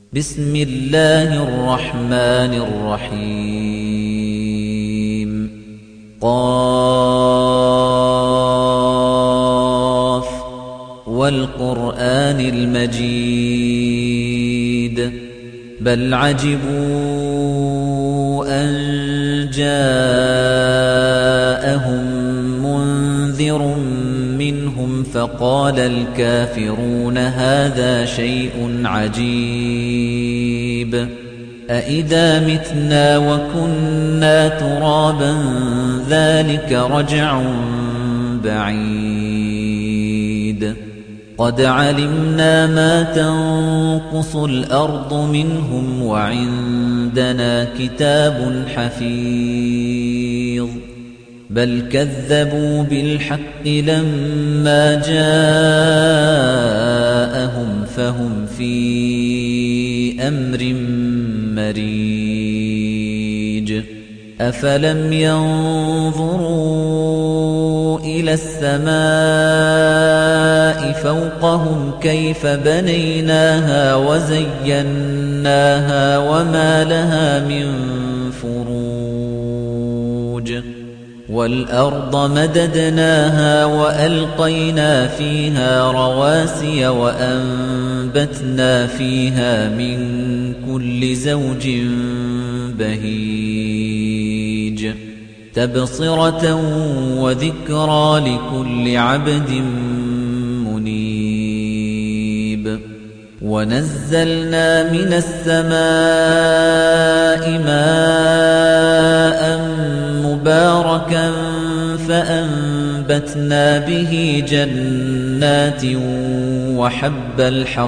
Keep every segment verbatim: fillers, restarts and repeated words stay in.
بسم الله الرحمن الرحيم قاف والقرآن المجيد بل عجبوا أن جاءهم منذر منهم فقال الكافرون هذا شيء عجيب أإذا متنا وكنا ترابا ذلك رجع بعيد قد علمنا ما تنقص الأرض منهم وعندنا كتاب حفيظ بل كذبوا بالحق لما جاءهم فهم في أمر مريج أفلم ينظروا إلى السماء فوقهم كيف بنيناها وزيناها وما لها من فروج والأرض مددناها وألقينا فيها رواسي وأنبتنا فيها من كل زوج بهيج تبصرة وذكرى لكل عبد منيب ونزلنا من السماء ماء مباركا فأنبتنا به جنات وحب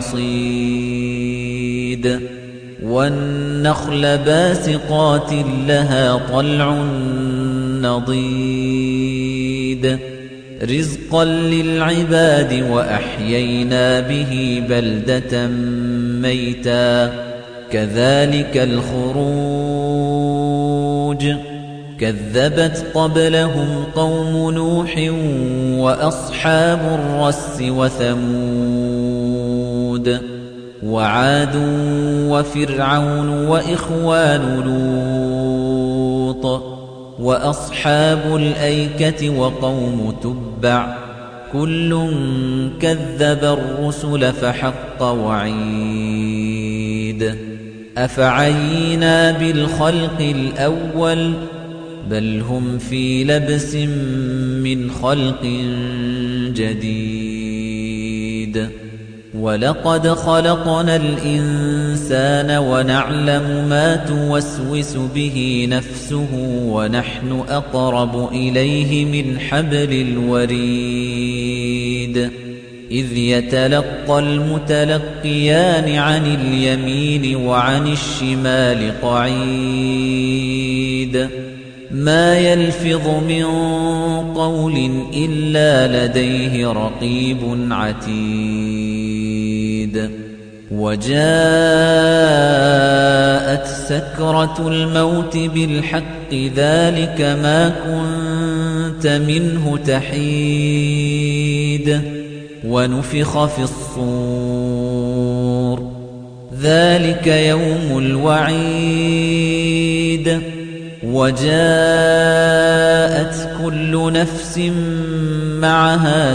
الحصيد والنخل باسقات لها طلع نضيد رزقا للعباد وأحيينا به بلدة ميتا كذلك الخروج كذبت قبلهم قوم نوح وأصحاب الرس وثمود وعاد وفرعون وإخوان لوط وأصحاب الأيكة وقوم تبع كل كذب الرسل فحق وعيد أفعينا بالخلق الأول بل هم في لبس من خلق جديد ولقد خلقنا الإنسان ونعلم ما توسوس به نفسه ونحن أقرب إليه من حبل الوريد إذ يتلقى المتلقيان عن اليمين وعن الشمال قعيد ما يلفظ من قول إلا لديه رقيب عتيد وجاءت سكرة الموت بالحق ذلك ما كنت منه تحيد ونفخ في الصور ذلك يوم الوعيد وجاءت كل نفس معها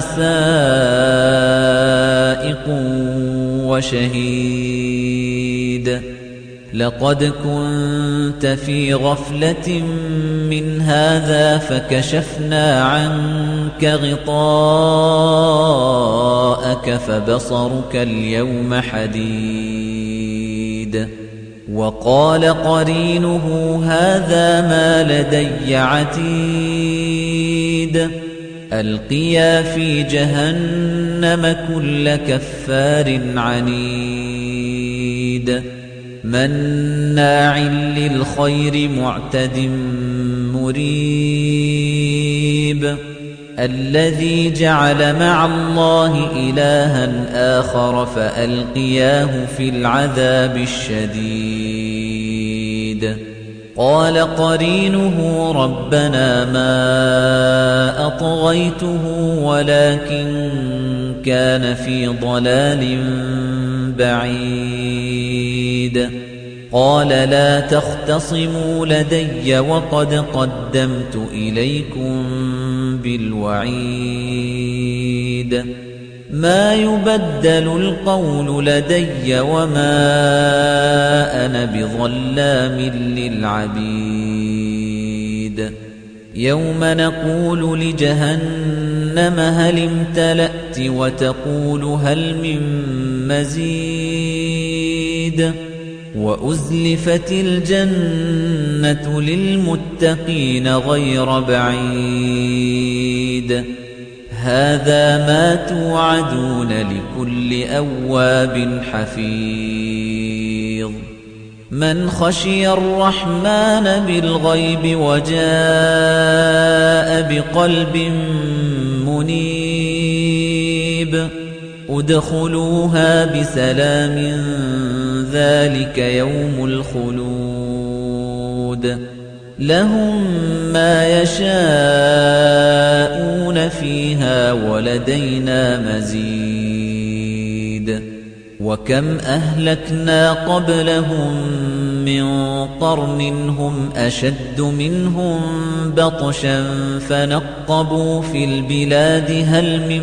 سائق وشهيد لقد كنت في غفلة من هذا فكشفنا عنك غطاءك فبصرك اليوم حديد وقال قرينه هذا ما لدي عتيد ألقيا في جهنم كل كفار عنيد مناع للخير معتد مريب الذي جعل مع الله إلها آخر فألقياه في العذاب الشديد قال قرينه ربنا ما أطغيته ولكن كان في ضلال بعيد شَدِيدٌ قَالَ لَا تَخْتَصِمُوا لَدَيَّ وَقَدْ قَدَّمْتُ إِلَيْكُمْ بِالْوَعِيدِ مَا يُبَدَّلُ الْقَوْلُ لَدَيَّ وَمَا أَنَا بِظَلَّامٍ لِّلْعَبِيدِ يَوْمَ نَقُولُ لِجَهَنَّمَ هَلِ امْتَلَأْتِ وَتَقُولُ هَلْ مِن مَّزِيدٍ وَأُزْلِفَتِ الْجَنَّةُ لِلْمُتَّقِينَ غَيْرَ بَعِيدٍ هَذَا مَا تُوعَدُونَ لِكُلِّ أَوَّابٍ حَفِيظٍ مَنْ خَشِيَ الرَّحْمَنَ بِالْغَيْبِ وَجَاءَ بِقَلْبٍ مُنِيبٍ ادْخُلُوهَا بِسَلَامٍ ذَلِكَ يَوْمُ الْخُلُودِ لَهُم مَّا يَشَاءُونَ فِيهَا وَلَدَيْنَا مَزِيدٌ وَكَمْ أَهْلَكْنَا قَبْلَهُم مِّن قَرْنٍ هُمْ أَشَدُّ مِنْهُم بَطْشًا فَنَقَّبُوا فِي الْبِلَادِ هَلْ مِن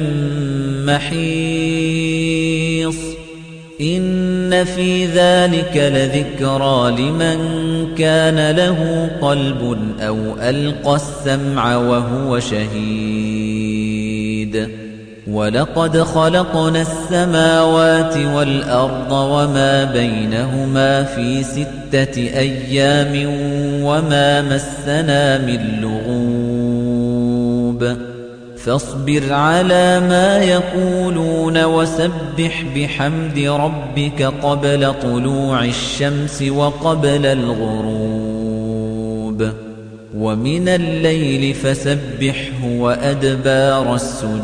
مَّحِيصٍ إِنَّ فِي ذَلِكَ لَذِكْرَىٰ لِمَن كَانَ لَهُ قَلْبٌ أَوْ أَلْقَى السَّمْعَ وَهُوَ شَهِيدٌ وَلَقَدْ خَلَقْنَا السَّمَاوَاتِ وَالْأَرْضَ وَمَا بَيْنَهُمَا فِي سِتَّةِ أَيَّامٍ وَمَا مَسَّنَا مِن لُّغُوبٍ فاصبر على ما يقولون وسبح بحمد ربك قبل طلوع الشمس وقبل الغروب ومن الليل فسبحه وأدبار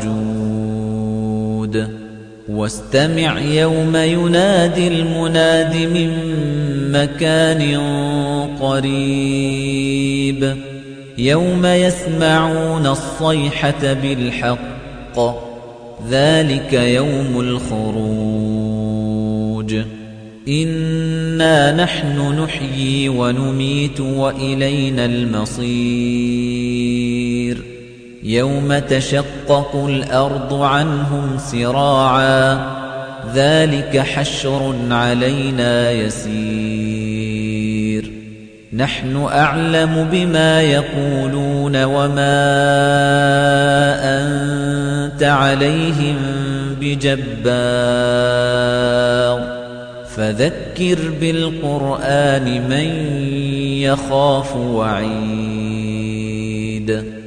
السجود واستمع يوم ينادي المناد من مكان قريب يوم يسمعون الصيحة بالحق ذلك يوم الخروج إنا نحن نحيي ونميت وإلينا المصير يوم تشقق الأرض عنهم سراعا ذلك حشر علينا يسير نحن أعلم بما يقولون وما أنت عليهم بجبار فذكر بالقرآن من يخاف وعيد